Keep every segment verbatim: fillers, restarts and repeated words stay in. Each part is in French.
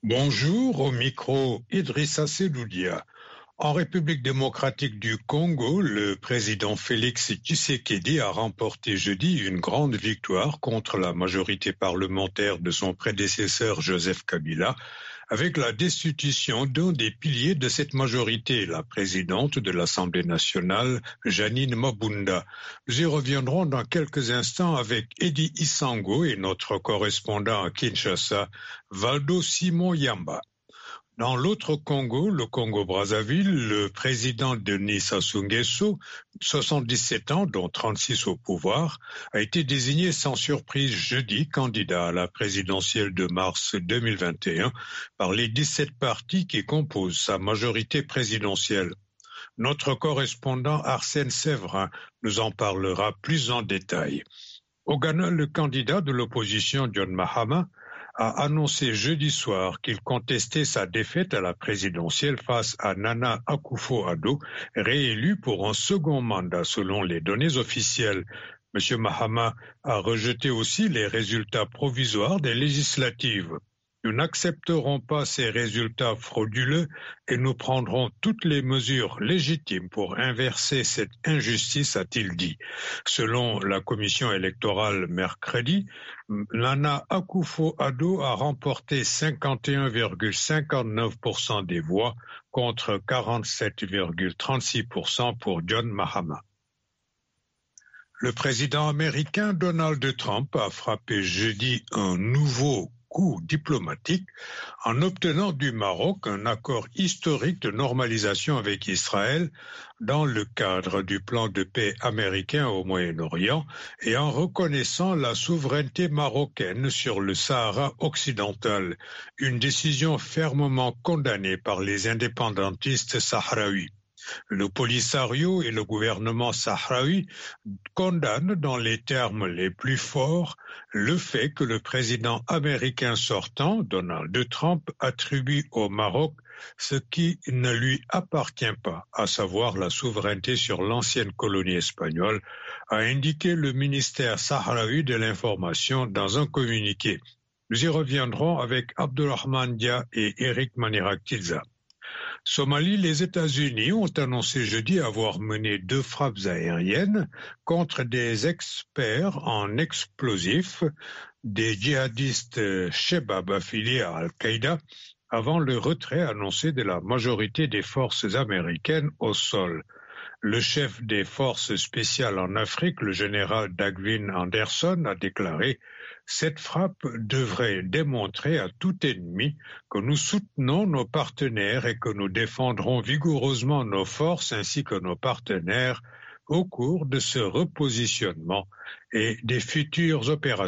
Bonjour, au micro Idrissa Seloudia. En République démocratique du Congo, le président Félix Tshisekedi a remporté jeudi une grande victoire contre la majorité parlementaire de son prédécesseur Joseph Kabila, avec la destitution d'un des piliers de cette majorité, la présidente de l'Assemblée nationale, Janine Mabunda. Nous y reviendrons dans quelques instants avec Eddie Isango et notre correspondant à Kinshasa, Valdo Simon Yamba. Dans l'autre Congo, le Congo-Brazzaville, le président Denis Sassou Nguesso, soixante-dix-sept ans, dont trente-six au pouvoir, a été désigné sans surprise jeudi candidat à la présidentielle de mars deux mille vingt et un par les dix-sept partis qui composent sa majorité présidentielle. Notre correspondant Arsène Séverin nous en parlera plus en détail. Au Ghana, le candidat de l'opposition John Mahama a annoncé jeudi soir qu'il contestait sa défaite à la présidentielle face à Nana Akufo-Addo, réélu pour un second mandat selon les données officielles. M. Mahama a rejeté aussi les résultats provisoires des législatives. Nous n'accepterons pas ces résultats frauduleux et nous prendrons toutes les mesures légitimes pour inverser cette injustice, a-t-il dit. Selon la commission électorale mercredi, Nana Akufo-Addo a remporté cinquante et un virgule cinquante-neuf pour cent des voix contre quarante-sept virgule trente-six pour cent pour John Mahama. Le président américain Donald Trump a frappé jeudi un nouveau coup diplomatique en obtenant du Maroc un accord historique de normalisation avec Israël dans le cadre du plan de paix américain au Moyen-Orient et en reconnaissant la souveraineté marocaine sur le Sahara occidental, une décision fermement condamnée par les indépendantistes sahraouis. Le Polisario et le gouvernement sahraoui condamnent dans les termes les plus forts le fait que le président américain sortant, Donald Trump, attribue au Maroc ce qui ne lui appartient pas, à savoir la souveraineté sur l'ancienne colonie espagnole, a indiqué le ministère sahraoui de l'information dans un communiqué. Nous y reviendrons avec Abdulrahman Dia et Eric Manirakilza. Somalie, les États-Unis ont annoncé jeudi avoir mené deux frappes aériennes contre des experts en explosifs, des djihadistes Shebab affiliés à Al-Qaïda, avant le retrait annoncé de la majorité des forces américaines au sol. Le chef des forces spéciales en Afrique, le général Dagvin Anderson, a déclaré « Cette frappe devrait démontrer à tout ennemi que nous soutenons nos partenaires et que nous défendrons vigoureusement nos forces ainsi que nos partenaires au cours de ce repositionnement et des futures opérations. »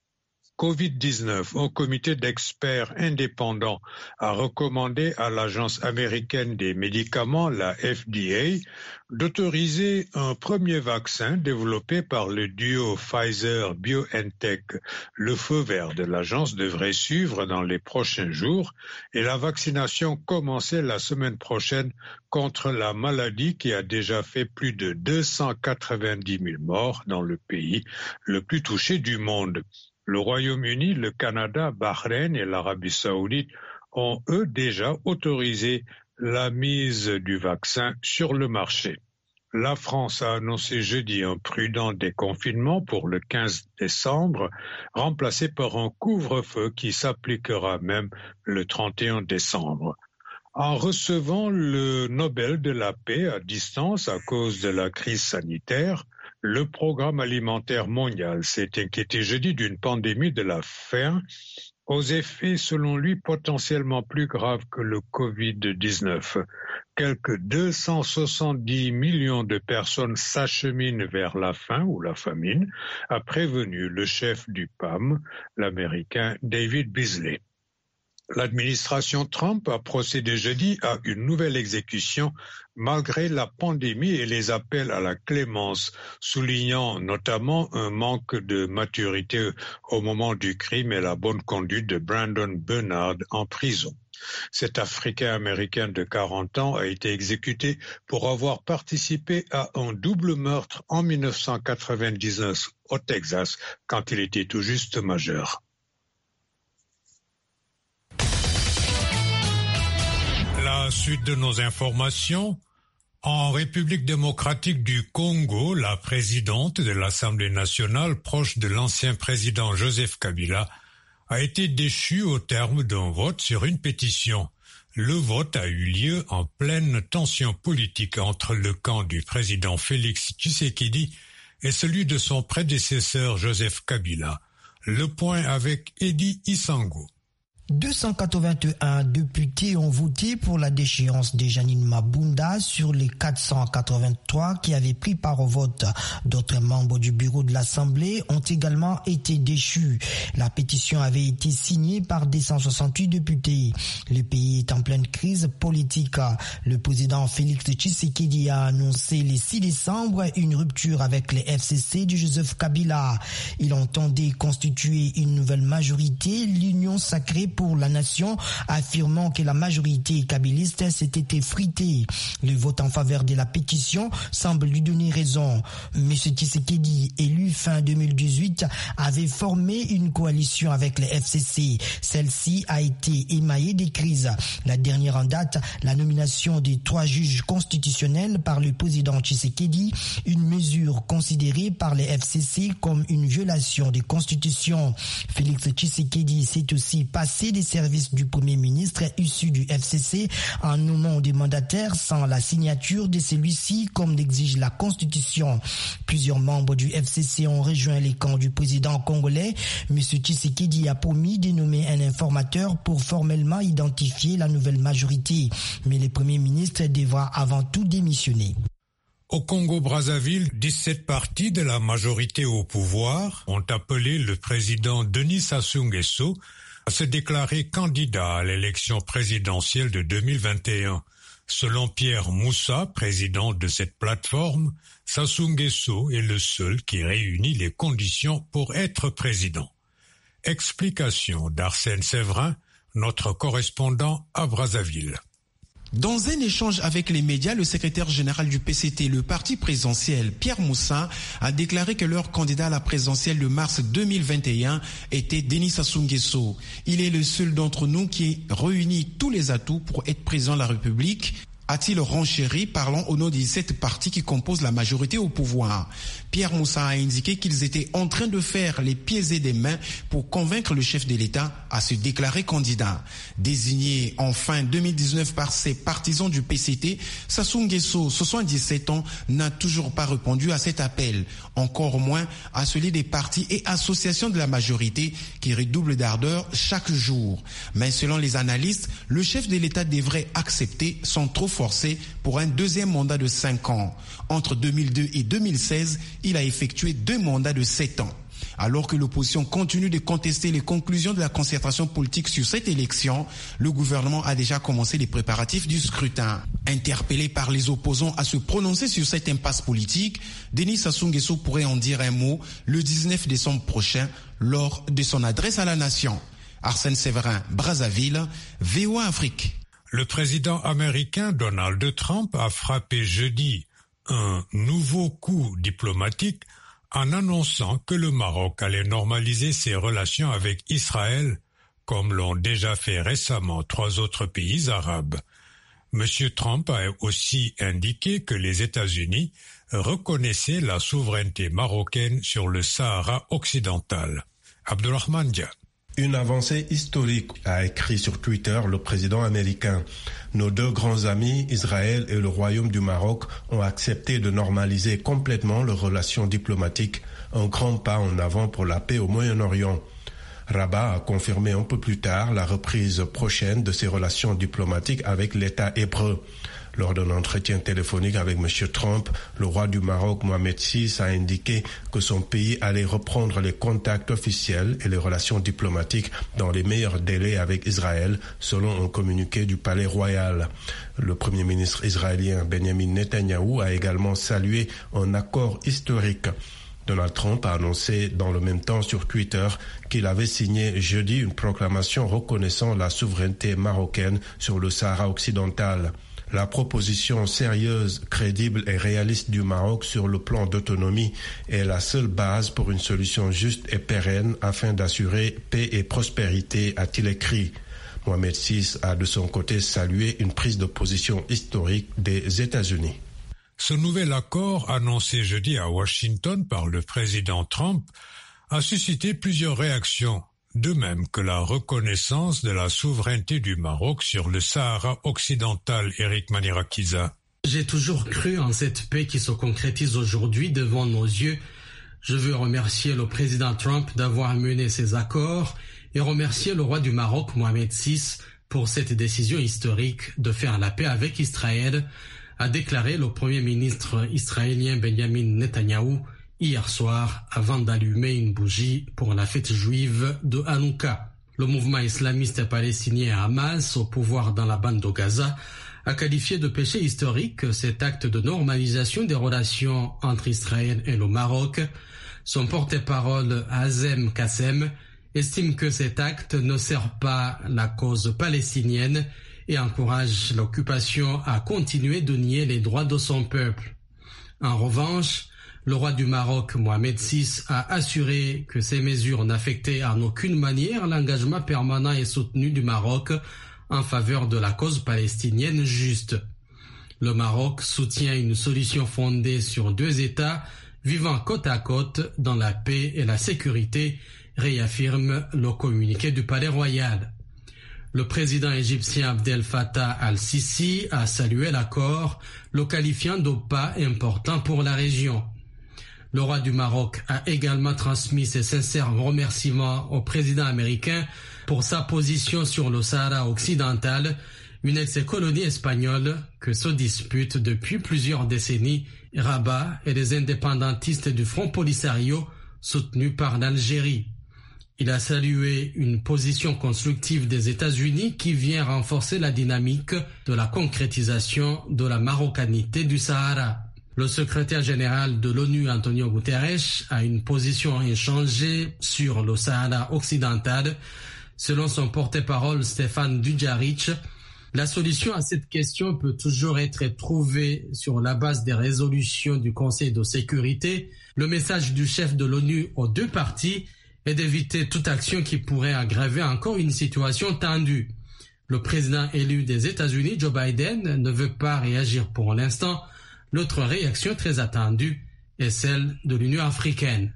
covid dix-neuf, un comité d'experts indépendants a recommandé à l'Agence américaine des médicaments, la F D A, d'autoriser un premier vaccin développé par le duo Pfizer-BioNTech. Le feu vert de l'agence devrait suivre dans les prochains jours et la vaccination commencer la semaine prochaine contre la maladie qui a déjà fait plus de deux cent quatre-vingt-dix mille morts dans le pays le plus touché du monde. Le Royaume-Uni, le Canada, Bahreïn et l'Arabie saoudite ont, eux, déjà autorisé la mise du vaccin sur le marché. La France a annoncé jeudi un prudent déconfinement pour le quinze décembre, remplacé par un couvre-feu qui s'appliquera même le trente et un décembre. En recevant le Nobel de la paix à distance à cause de la crise sanitaire, le Programme alimentaire mondial s'est inquiété jeudi d'une pandémie de la faim aux effets, selon lui, potentiellement plus graves que le covid dix-neuf. Quelques deux cent soixante-dix millions de personnes s'acheminent vers la faim ou la famine, a prévenu le chef du P A M, l'Américain David Beasley. L'administration Trump a procédé jeudi à une nouvelle exécution malgré la pandémie et les appels à la clémence, soulignant notamment un manque de maturité au moment du crime et la bonne conduite de Brandon Bernard en prison. Cet Africain-Américain de quarante ans a été exécuté pour avoir participé à un double meurtre en mille neuf cent quatre-vingt-dix-neuf au Texas quand il était tout juste majeur. La suite de nos informations. En République démocratique du Congo, la présidente de l'Assemblée nationale, proche de l'ancien président Joseph Kabila, a été déchue au terme d'un vote sur une pétition. Le vote a eu lieu en pleine tension politique entre le camp du président Félix Tshisekedi et celui de son prédécesseur Joseph Kabila. Le point avec Eddie Isango. deux cent quatre-vingt-un députés ont voté pour la déchéance de Janine Mabunda sur les quatre cent quatre-vingt-trois qui avaient pris part au vote. D'autres membres du bureau de l'Assemblée ont également été déchus. La pétition avait été signée par deux cent soixante-huit députés. Le pays est en pleine crise politique. Le président Félix Tshisekedi a annoncé le six décembre une rupture avec les F C C de Joseph Kabila. Il entendait constituer une nouvelle majorité, l'Union sacrée pour la nation, affirmant que la majorité kabiliste s'était effritée. Le vote en faveur de la pétition semble lui donner raison. M. Tshisekedi, élu fin deux mille dix-huit, avait formé une coalition avec les F C C. Celle-ci a été émaillée des crises. La dernière en date, la nomination des trois juges constitutionnels par le président Tshisekedi, une mesure considérée par les F C C comme une violation des constitutions. Félix Tshisekedi s'est aussi passé des services du Premier ministre issu du F C C en nommant des mandataires sans la signature de celui-ci comme l'exige la Constitution. Plusieurs membres du F C C ont rejoint les camps du président congolais. M. Tshisekedi a promis de nommer un informateur pour formellement identifier la nouvelle majorité. Mais le Premier ministre devra avant tout démissionner. Au Congo-Brazzaville, dix-sept partis de la majorité au pouvoir ont appelé le président Denis Sassou Nguesso à se déclarer candidat à l'élection présidentielle de deux mille vingt et un. Selon Pierre Moussa, président de cette plateforme, Sassou Nguesso est le seul qui réunit les conditions pour être président. Explication d'Arsène Séverin, notre correspondant à Brazzaville. Dans un échange avec les médias, le secrétaire général du P C T, le parti présidentiel, Pierre Moussa, a déclaré que leur candidat à la présidentielle de mars deux mille vingt et un était Denis Sassou Nguesso. Il est le seul d'entre nous qui réunit tous les atouts pour être président de la République, a-t-il renchéri, parlant au nom des sept partis qui composent la majorité au pouvoir. Pierre Moussa a indiqué qu'ils étaient en train de faire les pieds et des mains pour convaincre le chef de l'État à se déclarer candidat. Désigné en fin deux mille dix-neuf par ses partisans du P C T, Sassou Nguesso, soixante-dix-sept ans, n'a toujours pas répondu à cet appel, encore moins à celui des partis et associations de la majorité qui redoublent d'ardeur chaque jour. Mais selon les analystes, le chef de l'État devrait accepter sans trop forcé pour un deuxième mandat de cinq ans. Entre deux mille deux et deux mille seize, il a effectué deux mandats de sept ans. Alors que l'opposition continue de contester les conclusions de la concertation politique sur cette élection, le gouvernement a déjà commencé les préparatifs du scrutin. Interpellé par les opposants à se prononcer sur cette impasse politique, Denis Sassou Nguesso pourrait en dire un mot le dix-neuf décembre prochain lors de son adresse à la nation. Arsène Séverin, Brazzaville, V O A Afrique. Le président américain Donald Trump a frappé jeudi un nouveau coup diplomatique en annonçant que le Maroc allait normaliser ses relations avec Israël, comme l'ont déjà fait récemment trois autres pays arabes. Monsieur Trump a aussi indiqué que les États-Unis reconnaissaient la souveraineté marocaine sur le Sahara occidental. Abdulrahman Dia. Une avancée historique, a écrit sur Twitter le président américain. Nos deux grands amis, Israël et le Royaume du Maroc, ont accepté de normaliser complètement leurs relations diplomatiques, un grand pas en avant pour la paix au Moyen-Orient. Rabat a confirmé un peu plus tard la reprise prochaine de ses relations diplomatiques avec l'État hébreu. Lors d'un entretien téléphonique avec M. Trump, le roi du Maroc, Mohamed six, a indiqué que son pays allait reprendre les contacts officiels et les relations diplomatiques dans les meilleurs délais avec Israël, selon un communiqué du Palais Royal. Le Premier ministre israélien Benjamin Netanyahou a également salué un accord historique. Donald Trump a annoncé dans le même temps sur Twitter qu'il avait signé jeudi une proclamation reconnaissant la souveraineté marocaine sur le Sahara occidental. La proposition sérieuse, crédible et réaliste du Maroc sur le plan d'autonomie est la seule base pour une solution juste et pérenne afin d'assurer paix et prospérité, a-t-il écrit. Mohamed six a de son côté salué une prise de position historique des États-Unis. Ce nouvel accord, annoncé jeudi à Washington par le président Trump, a suscité plusieurs réactions, de même que la reconnaissance de la souveraineté du Maroc sur le Sahara occidental. Eric Manirakiza. J'ai toujours cru en cette paix qui se concrétise aujourd'hui devant nos yeux. Je veux remercier le président Trump d'avoir mené ces accords et remercier le roi du Maroc, Mohamed six, pour cette décision historique de faire la paix avec Israël, a déclaré le premier ministre israélien Benjamin Netanyahou hier soir avant d'allumer une bougie pour la fête juive de Hanouka. Le mouvement islamiste palestinien Hamas, au pouvoir dans la bande de Gaza, a qualifié de péché historique cet acte de normalisation des relations entre Israël et le Maroc. Son porte-parole Hazem Kassem estime que cet acte ne sert pas la cause palestinienne et encourage l'occupation à continuer de nier les droits de son peuple. En revanche, le roi du Maroc, Mohamed six, a assuré que ces mesures n'affectaient en aucune manière l'engagement permanent et soutenu du Maroc en faveur de la cause palestinienne juste. Le Maroc soutient une solution fondée sur deux États vivant côte à côte dans la paix et la sécurité, réaffirme le communiqué du Palais Royal. Le président égyptien Abdel Fattah al-Sisi a salué l'accord, le qualifiant de pas important pour la région. Le roi du Maroc a également transmis ses sincères remerciements au président américain pour sa position sur le Sahara occidental, une ex-colonie espagnole que se disputent depuis plusieurs décennies Rabat et les indépendantistes du Front Polisario soutenus par l'Algérie. Il a salué une position constructive des États-Unis qui vient renforcer la dynamique de la concrétisation de la marocanité du Sahara. Le secrétaire général de l'ONU, Antonio Guterres, a une position inchangée sur le Sahara occidental. Selon son porte-parole Stéphane Dujarric, la solution à cette question peut toujours être trouvée sur la base des résolutions du Conseil de sécurité. Le message du chef de l'ONU aux deux parties est d'éviter toute action qui pourrait aggraver encore une situation tendue. Le président élu des États-Unis, Joe Biden, ne veut pas réagir pour l'instant. L'autre réaction très attendue est celle de l'Union africaine.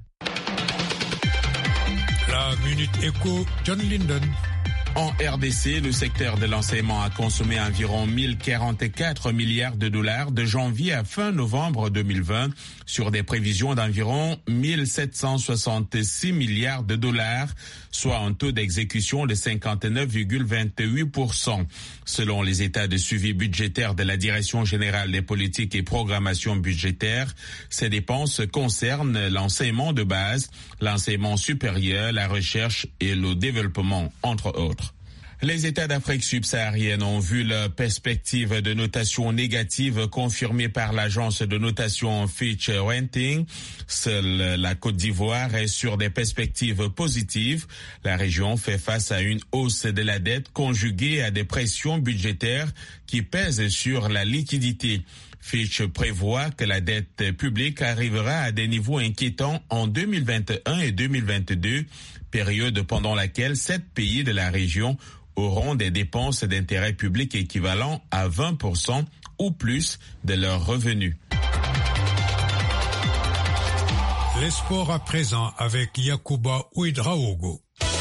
La Minute Éco, John Linden. En R D C, le secteur de l'enseignement a consommé environ mille quarante-quatre milliards de dollars de janvier à fin novembre deux mille vingt sur des prévisions d'environ mille sept cent soixante-six milliards de dollars, soit un taux d'exécution de cinquante-neuf virgule vingt-huit pour cent. Selon les états de suivi budgétaire de la Direction générale des politiques et programmation budgétaire, ces dépenses concernent l'enseignement de base, l'enseignement supérieur, la recherche et le développement, entre autres. Les États d'Afrique subsaharienne ont vu leur perspective de notation négative confirmée par l'agence de notation Fitch Ratings. Seule la Côte d'Ivoire est sur des perspectives positives. La région fait face à une hausse de la dette conjuguée à des pressions budgétaires qui pèsent sur la liquidité. Fitch prévoit que la dette publique arrivera à des niveaux inquiétants en deux mille vingt et un et deux mille vingt-deux, période pendant laquelle sept pays de la région auront des dépenses d'intérêt public équivalent à vingt pour cent ou plus de leurs revenus. Les sports à présent avec Yacouba Ouedraogo.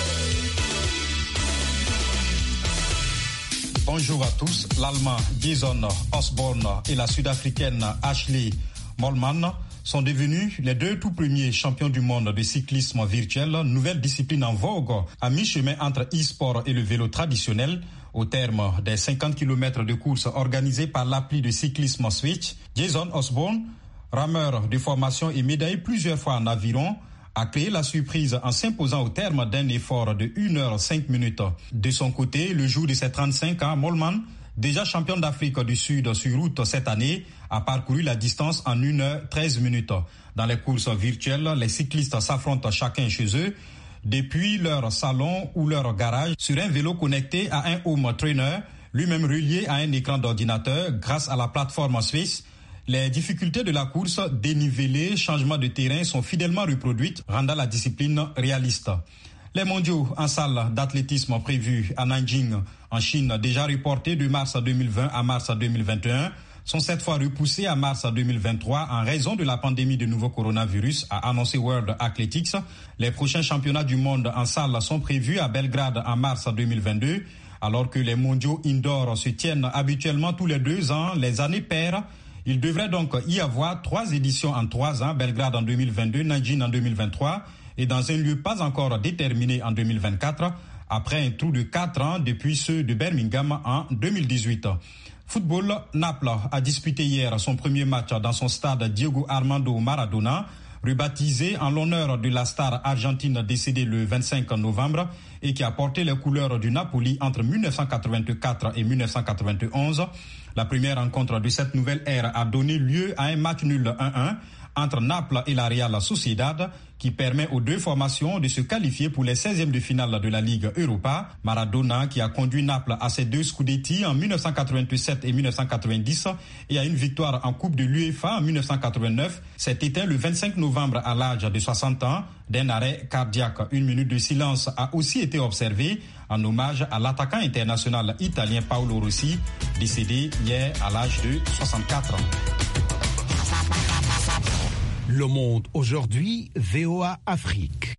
Bonjour à tous. L'Allemand Jason Osborne et la Sud-Africaine Ashley Mollman sont devenus les deux tout premiers champions du monde de cyclisme virtuel, nouvelle discipline en vogue à mi-chemin entre e-sport et le vélo traditionnel. Au terme des cinquante kilomètres de course organisés par l'appli de cyclisme Switch, Jason Osborne, rameur de formation et médaillé plusieurs fois en aviron, a créé la surprise en s'imposant au terme d'un effort de une heure cinq minutes. De son côté, le jour de ses trente-cinq ans, Mollman, déjà champion d'Afrique du Sud sur route cette année, a parcouru la distance en une heure treize minutes. Dans les courses virtuelles, les cyclistes s'affrontent chacun chez eux, depuis leur salon ou leur garage, sur un vélo connecté à un home trainer, lui-même relié à un écran d'ordinateur grâce à la plateforme suisse. Les difficultés de la course, dénivelé, changement de terrain sont fidèlement reproduites, rendant la discipline réaliste. Les mondiaux en salle d'athlétisme prévus à Nanjing, en Chine, déjà reportés de mars deux mille vingt à mars deux mille vingt et un, sont cette fois repoussés à mars deux mille vingt-trois en raison de la pandémie de nouveau coronavirus, a annoncé World Athletics. Les prochains championnats du monde en salle sont prévus à Belgrade en mars deux mille vingt-deux, alors que les mondiaux indoor se tiennent habituellement tous les deux ans, les années paires. Il devrait donc y avoir trois éditions en trois ans, Belgrade en deux mille vingt-deux, Nanjing en deux mille vingt-trois, et dans un lieu pas encore déterminé en deux mille vingt-quatre, après un trou de quatre ans depuis ceux de Birmingham en deux mille dix-huit. Football, Naples a disputé hier son premier match dans son stade Diego Armando Maradona, rebaptisé en l'honneur de la star argentine décédée le vingt-cinq novembre et qui a porté les couleurs du Napoli entre mille neuf cent quatre-vingt-quatre et mille neuf cent quatre-vingt-onze. La première rencontre de cette nouvelle ère a donné lieu à un match nul un un entre Naples et la Real Sociedad, qui permet aux deux formations de se qualifier pour les seizièmes de finale de la Ligue Europa. Maradona, qui a conduit Naples à ses deux scudetti en mille neuf cent quatre-vingt-sept et mille neuf cent quatre-vingt-dix et à une victoire en Coupe de l'UEFA en mille neuf cent quatre-vingt-neuf, s'est éteint le vingt-cinq novembre à l'âge de soixante ans d'un arrêt cardiaque. Une minute de silence a aussi été observée en hommage à l'attaquant international italien Paolo Rossi, décédé hier à l'âge de soixante-quatre ans. Le Monde aujourd'hui, V O A Afrique.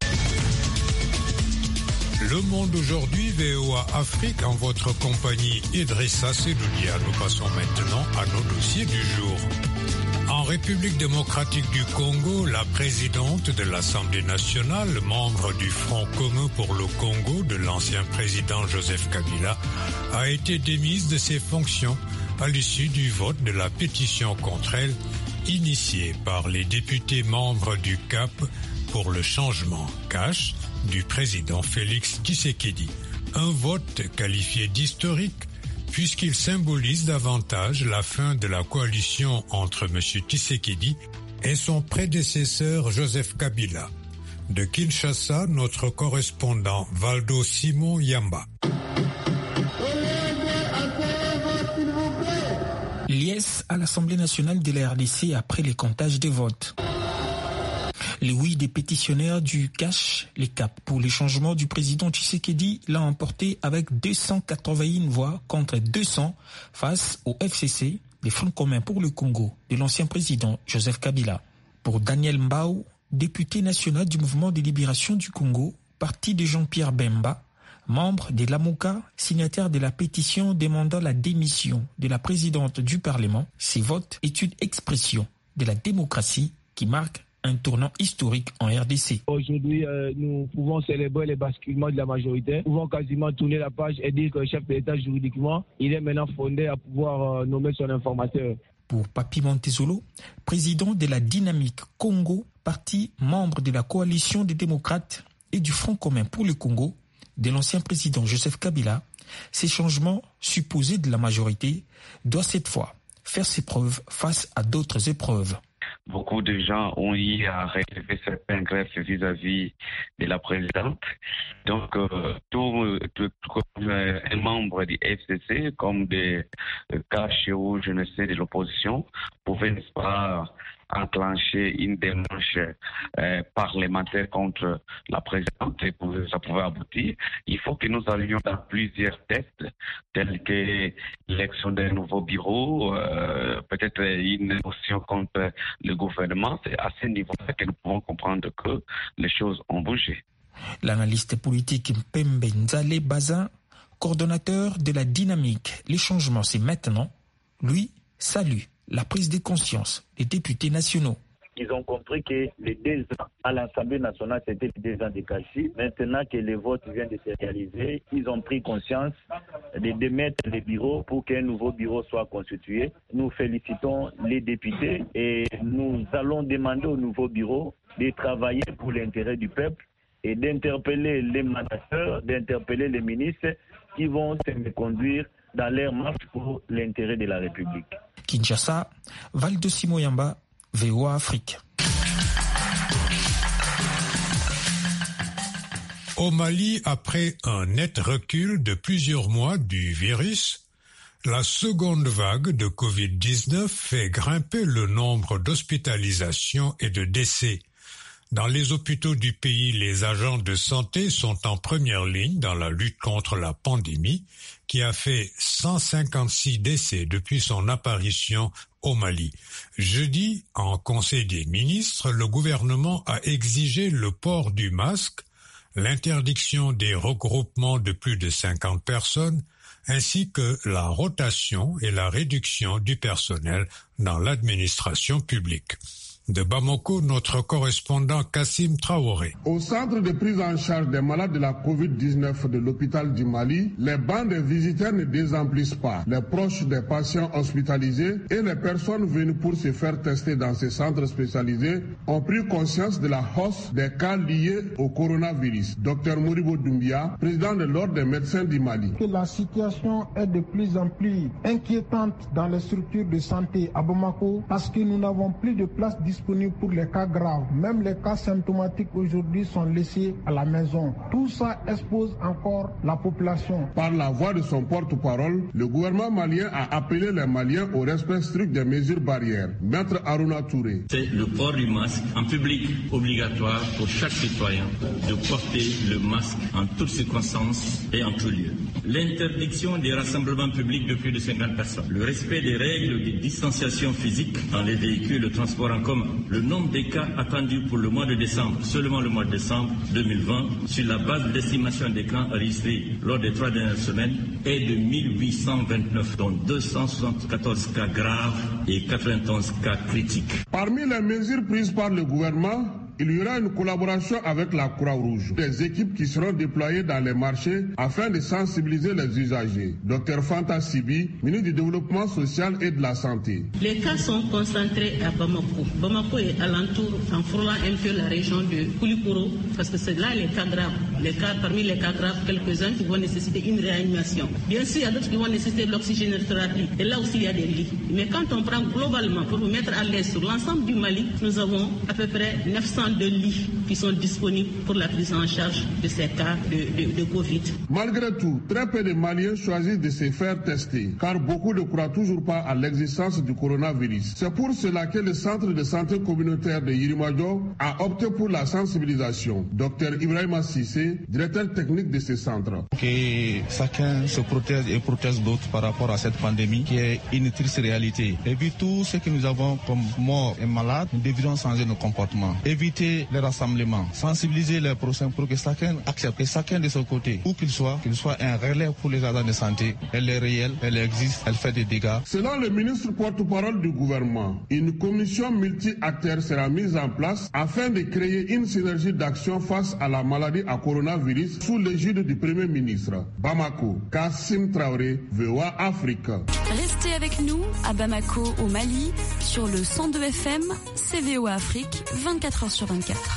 Le Monde aujourd'hui, V O A Afrique, en votre compagnie Idrissa Seloudia. Nous passons maintenant à nos dossiers du jour. En République démocratique du Congo, la présidente de l'Assemblée nationale, membre du Front commun pour le Congo de l'ancien président Joseph Kabila, a été démise de ses fonctions à l'issue du vote de la pétition contre elle, initiée par les députés membres du C A P pour le changement cash du président Félix Tshisekedi. Un vote qualifié d'historique puisqu'il symbolise davantage la fin de la coalition entre M. Tshisekedi et son prédécesseur Joseph Kabila. De Kinshasa, notre correspondant Valdo Simon Yamba. Liesse à l'Assemblée nationale de la R D C après les comptages des votes. Les oui des pétitionnaires du cash, les C A P pour les changements du président Tshisekedi l'a emporté avec deux cent quatre-vingt-un voix contre deux cents face au F C C, les Fronts communs pour le Congo, de l'ancien président Joseph Kabila. Pour Daniel Mbao, député national du mouvement de libération du Congo, parti de Jean-Pierre Bemba, membre de l'Amouka, signataire de la pétition demandant la démission de la présidente du Parlement, ces votes est une expression de la démocratie qui marque un tournant historique en R D C. Aujourd'hui, euh, nous pouvons célébrer les basculements de la majorité. Nous pouvons quasiment tourner la page et dire que le chef de l'État, juridiquement, il est maintenant fondé à pouvoir euh, nommer son informateur. Pour Papi Montezolo, président de la Dynamique Congo, parti membre de la coalition des démocrates et du Front commun pour le Congo, de l'ancien président Joseph Kabila, ces changements supposés de la majorité doivent cette fois faire ses preuves face à d'autres épreuves. Beaucoup de gens ont eu à relever certains greffes vis-à-vis de la présidente. Donc, euh, tout, tout comme un membre du F C C, comme des caches ou je ne sais de l'opposition, pouvait, n'est-ce pas, enclencher une démarche euh, parlementaire contre la présidente et ça pouvait aboutir. Il faut que nous allions dans plusieurs tests tels que l'élection d'un nouveau bureau, euh, peut-être une motion contre le gouvernement. C'est à ce niveau-là que nous pouvons comprendre que les choses ont bougé. L'analyste politique Mpembe Nzale Bazin, coordonnateur de la Dynamique, les changements c'est maintenant, lui salue la prise de conscience des députés nationaux. Ils ont compris que les deux ans à l'Assemblée nationale, c'était les deux ans de cachis. Maintenant que les votes viennent de se réaliser, ils ont pris conscience de démettre les bureaux pour qu'un nouveau bureau soit constitué. Nous félicitons les députés et nous allons demander au nouveau bureau de travailler pour l'intérêt du peuple et d'interpeller les mandateurs, d'interpeller les ministres qui vont se conduire dans leur marche pour l'intérêt de la République. Kinshasa, Valdo Simoyamba, V O A Afrique. Au Mali, après un net recul de plusieurs mois du virus, la seconde vague de covid dix-neuf fait grimper le nombre d'hospitalisations et de décès. Dans les hôpitaux du pays, les agents de santé sont en première ligne dans la lutte contre la pandémie qui a fait cent cinquante-six décès depuis son apparition au Mali. Jeudi, en Conseil des ministres, le gouvernement a exigé le port du masque, l'interdiction des regroupements de plus de cinquante personnes, ainsi que la rotation et la réduction du personnel dans l'administration publique. De Bamako, notre correspondant Kassim Traoré. Au centre de prise en charge des malades de la covid dix-neuf de l'hôpital du Mali, les bancs des visiteurs ne désemplissent pas. Les proches des patients hospitalisés et les personnes venues pour se faire tester dans ces centres spécialisés ont pris conscience de la hausse des cas liés au coronavirus. Docteur Moribo Doumbia, président de l'Ordre des médecins du Mali. Que la situation est de plus en plus inquiétante dans les structures de santé à Bamako parce que nous n'avons plus de place disponible disponibles pour les cas graves. Même les cas symptomatiques aujourd'hui sont laissés à la maison. Tout ça expose encore la population. Par la voix de son porte-parole, le gouvernement malien a appelé les Maliens au respect strict des mesures barrières. Maître Aruna Touré. C'est le port du masque en public obligatoire pour chaque citoyen de porter le masque en toutes circonstances et en tout lieu. L'interdiction des rassemblements publics de plus de cinquante personnes. Le respect des règles de distanciation physique dans les véhicules de transport en commun. Le nombre des cas attendus pour le mois de décembre, seulement le mois de décembre deux mille vingt, sur la base de l'estimation des cas enregistrés lors des trois dernières semaines, est de mille huit cent vingt-neuf, dont deux cent soixante-quatorze cas graves et quatre-vingt-onze cas critiques. Parmi les mesures prises par le gouvernement, il y aura une collaboration avec la Croix-Rouge, des équipes qui seront déployées dans les marchés afin de sensibiliser les usagers. Docteur Fanta Sibi, ministre du Développement social et de la Santé. Les cas sont concentrés à Bamako. Bamako est alentour, en frôlant un peu la région de Koulikoro, parce que c'est là les cas graves. Les cas, parmi les cas graves, quelques-uns qui vont nécessiter une réanimation. Bien sûr, il y a d'autres qui vont nécessiter de l'oxygénothérapie. Et là aussi, il y a des lits. Mais quand on prend globalement, pour vous mettre à l'aise sur l'ensemble du Mali, nous avons à peu près neuf cents de lits qui sont disponibles pour la prise en charge de ces cas de, de, de Covid. Malgré tout, très peu de Maliens choisissent de se faire tester, car beaucoup ne croient toujours pas à l'existence du coronavirus. C'est pour cela que le centre de santé communautaire de Yirimadio a opté pour la sensibilisation. Docteur Ibrahima Sissé, directeur technique de ce centre. Que chacun se protège et protège d'autres par rapport à cette pandémie qui est une triste réalité. Et puis tout ce que nous avons comme morts et malades, nous devrions changer nos comportements. Éviter les rassemblements, sensibiliser les prochains pour que chacun accepte que chacun de son côté, où qu'il soit, qu'il soit un relais pour les agents de santé. Elle est réelle, elle existe, elle fait des dégâts. Selon le ministre porte-parole du gouvernement, une commission multi-acteurs sera mise en place afin de créer une synergie d'action face à la maladie à coronavirus sous l'égide du Premier ministre. Bamako, Kassim Traoré, V O A Afrique. Restez avec nous à Bamako, au Mali, sur le cent deux F M, c'est V O A Afrique, vingt-quatre heures sur vingt-quatre.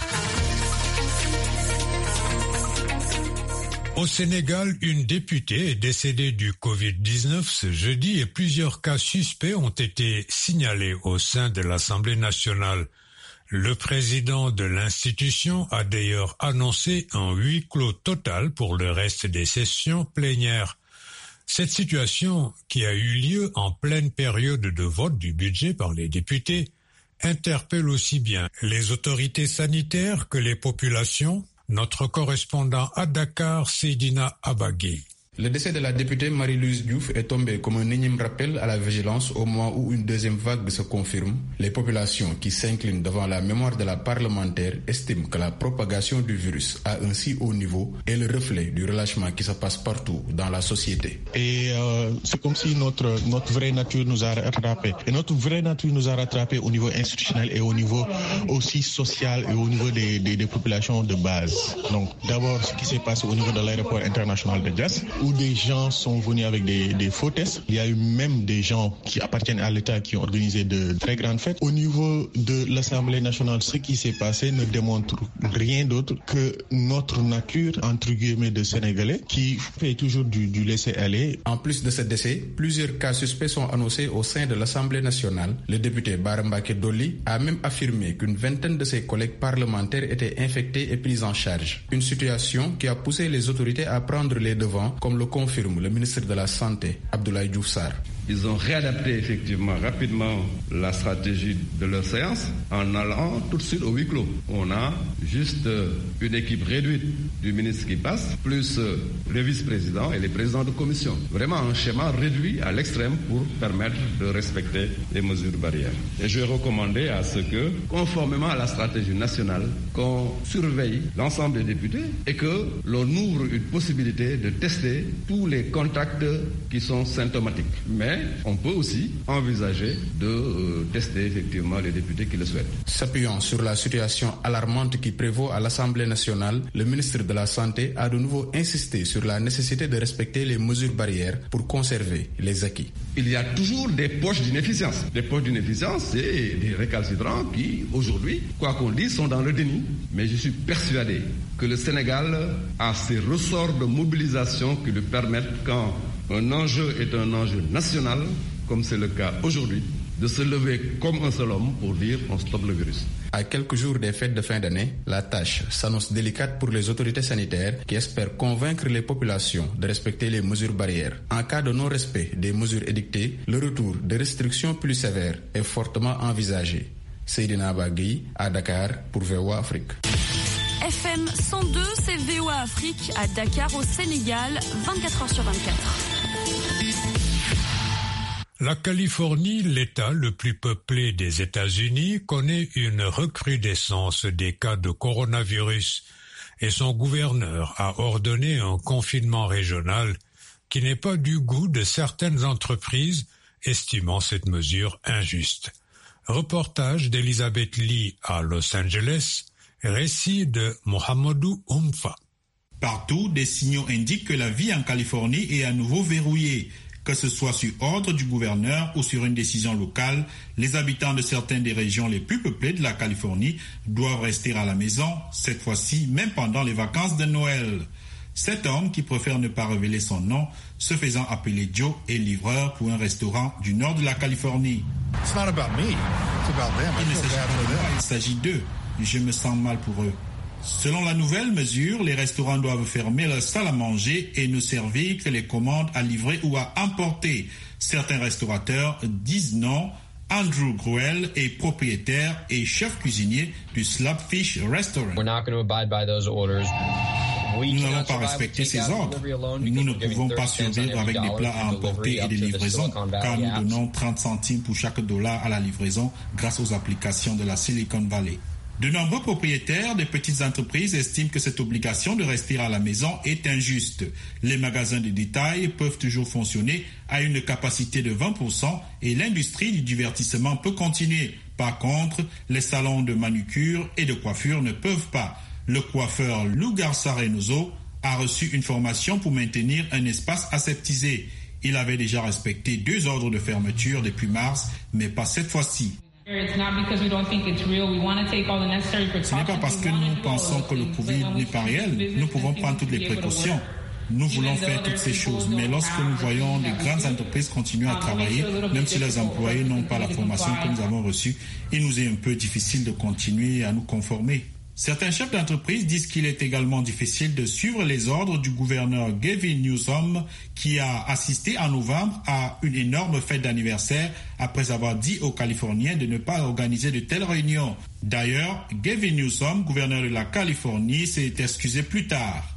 Au Sénégal, une députée est décédée du covid dix-neuf ce jeudi et plusieurs cas suspects ont été signalés au sein de l'Assemblée nationale. Le président de l'institution a d'ailleurs annoncé un huis clos total pour le reste des sessions plénières. Cette situation, qui a eu lieu en pleine période de vote du budget par les députés, interpelle aussi bien les autorités sanitaires que les populations. Notre correspondant à Dakar, Seydina Abagui. Le décès de la députée Marie-Louise Diouf est tombé comme un énième rappel à la vigilance au moment où une deuxième vague se confirme. Les populations qui s'inclinent devant la mémoire de la parlementaire estiment que la propagation du virus à un si haut niveau est le reflet du relâchement qui se passe partout dans la société. Et euh, c'est comme si notre, notre vraie nature nous a rattrapés. Et notre vraie nature nous a rattrapés au niveau institutionnel et au niveau aussi social et au niveau des, des, des populations de base. Donc d'abord ce qui s'est passé au niveau de l'aéroport international de Diass, où des gens sont venus avec des, des faux tests. Il y a eu même des gens qui appartiennent à l'État qui ont organisé de très grandes fêtes. Au niveau de l'Assemblée nationale, ce qui s'est passé ne démontre rien d'autre que notre nature, entre guillemets, de Sénégalais, qui fait toujours du, du laisser-aller. En plus de ce décès, plusieurs cas suspects sont annoncés au sein de l'Assemblée nationale. Le député Barambake Dolly a même affirmé qu'une vingtaine de ses collègues parlementaires étaient infectés et pris en charge. Une situation qui a poussé les autorités à prendre les devants, comme le confirme le ministre de la Santé, Abdoulaye Diouf Sarr. Ils ont réadapté effectivement rapidement la stratégie de leur séance en allant tout de suite au huis clos. On a juste une équipe réduite du ministre qui passe, plus le vice-président et les présidents de commission. Vraiment un schéma réduit à l'extrême pour permettre de respecter les mesures barrières. Et je vais recommander à ce que, conformément à la stratégie nationale, qu'on surveille l'ensemble des députés et que l'on ouvre une possibilité de tester tous les contacts qui sont symptomatiques. Mais on peut aussi envisager de euh, tester effectivement les députés qui le souhaitent. S'appuyant sur la situation alarmante qui prévaut à l'Assemblée nationale, le ministre de la Santé a de nouveau insisté sur la nécessité de respecter les mesures barrières pour conserver les acquis. Il y a toujours des poches d'inefficience. Des poches d'inefficience, c'est des récalcitrants qui, aujourd'hui, quoi qu'on dise, sont dans le déni. Mais je suis persuadé que le Sénégal a ses ressorts de mobilisation qui lui permettent, quand un enjeu est un enjeu national, comme c'est le cas aujourd'hui, de se lever comme un seul homme pour dire on stoppe le virus. À quelques jours des fêtes de fin d'année, la tâche s'annonce délicate pour les autorités sanitaires qui espèrent convaincre les populations de respecter les mesures barrières. En cas de non-respect des mesures édictées, le retour de restrictions plus sévères est fortement envisagé. Seydina Bagui à Dakar pour V O A Afrique. F M cent deux, c'est V O A Afrique à Dakar au Sénégal, vingt-quatre heures sur vingt-quatre. La Californie, l'État le plus peuplé des États-Unis, connaît une recrudescence des cas de coronavirus et son gouverneur a ordonné un confinement régional qui n'est pas du goût de certaines entreprises, estimant cette mesure injuste. Reportage d'Elisabeth Lee à Los Angeles, récit de Mohamedou Oumfa. Partout, des signaux indiquent que la vie en Californie est à nouveau verrouillée. Que ce soit sur ordre du gouverneur ou sur une décision locale, les habitants de certaines des régions les plus peuplées de la Californie doivent rester à la maison, cette fois-ci même pendant les vacances de Noël. Cet homme, qui préfère ne pas révéler son nom, se faisant appeler Joe, est livreur pour un restaurant du nord de la Californie. It's not about me. It's about them. Il ne s'agit pas de moi, il s'agit d'eux. Je me sens mal pour eux. Selon la nouvelle mesure, les restaurants doivent fermer leur salle à manger et ne servir que les commandes à livrer ou à emporter. Certains restaurateurs disent non. Andrew Gruel est propriétaire et chef cuisinier du Slapfish Restaurant. We're not going to abide by those orders. Nous n'allons pas respecter ces ordres. Nous ne pouvons pas survivre avec des plats à emporter et des livraisons, car nous donnons trente centimes pour chaque dollar à la livraison grâce aux applications de la Silicon Valley. De nombreux propriétaires des petites entreprises estiment que cette obligation de rester à la maison est injuste. Les magasins de détail peuvent toujours fonctionner à une capacité de vingt pour cent et l'industrie du divertissement peut continuer. Par contre, les salons de manucure et de coiffure ne peuvent pas. Le coiffeur Lou Garza Reynoso a reçu une formation pour maintenir un espace aseptisé. Il avait déjà respecté deux ordres de fermeture depuis mars, mais pas cette fois-ci. Ce n'est pas parce que nous pensons que le Covid n'est pas réel. Nous pouvons prendre toutes les précautions. Nous voulons faire toutes ces choses, mais lorsque nous voyons les grandes entreprises continuer à travailler, même si les employés n'ont pas la formation que nous avons reçue, il nous est un peu difficile de continuer à nous conformer. Certains chefs d'entreprise disent qu'il est également difficile de suivre les ordres du gouverneur Gavin Newsom, qui a assisté en novembre à une énorme fête d'anniversaire après avoir dit aux Californiens de ne pas organiser de telles réunions. D'ailleurs, Gavin Newsom, gouverneur de la Californie, s'est excusé plus tard.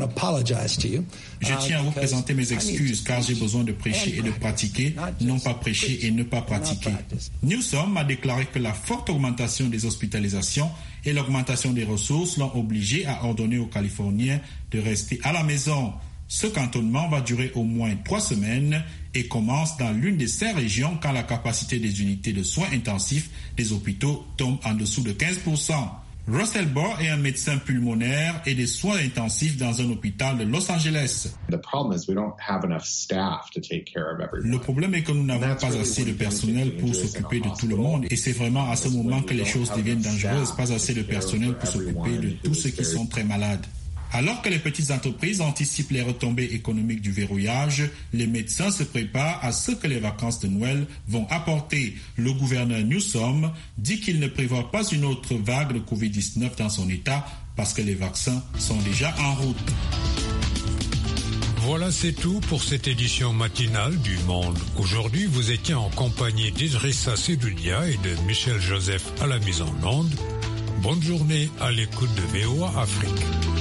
Je tiens à vous présenter mes excuses car j'ai besoin de prêcher et de pratiquer, non pas prêcher et ne pas pratiquer. Newsom a déclaré que la forte augmentation des hospitalisations et l'augmentation des ressources l'ont obligé à ordonner aux Californiens de rester à la maison. Ce cantonnement va durer au moins trois semaines et commence dans l'une des cinq régions quand la capacité des unités de soins intensifs des hôpitaux tombe en dessous de quinze pour cent. Russell Bohr est un médecin pulmonaire et des soins intensifs dans un hôpital de Los Angeles. Le problème est que nous n'avons pas assez de personnel pour s'occuper de tout le monde et c'est vraiment à ce moment que les choses deviennent dangereuses, pas assez de personnel pour s'occuper de tous ceux qui sont très malades. Alors que les petites entreprises anticipent les retombées économiques du verrouillage, les médecins se préparent à ce que les vacances de Noël vont apporter. Le gouverneur Newsom dit qu'il ne prévoit pas une autre vague de covid dix-neuf dans son État parce que les vaccins sont déjà en route. Voilà, c'est tout pour cette édition matinale du Monde. Aujourd'hui, vous étiez en compagnie d'Idrissa Sedoudia et de Michel Joseph à la mise en onde. Bonne journée à l'écoute de V O A Afrique.